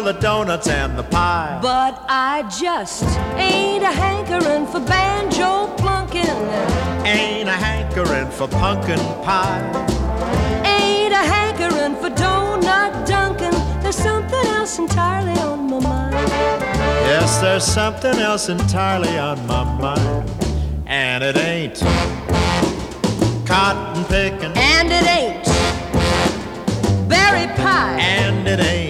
the donuts and the pie. But I just ain't a hankering for banjo plunking. Ain't a hankering for pumpkin pie. Ain't a hankering for donut dunking. There's something else entirely on my mind. Yes, there's something else entirely on my mind. And it ain't cotton picking. And it ain't berry pie. And it ain't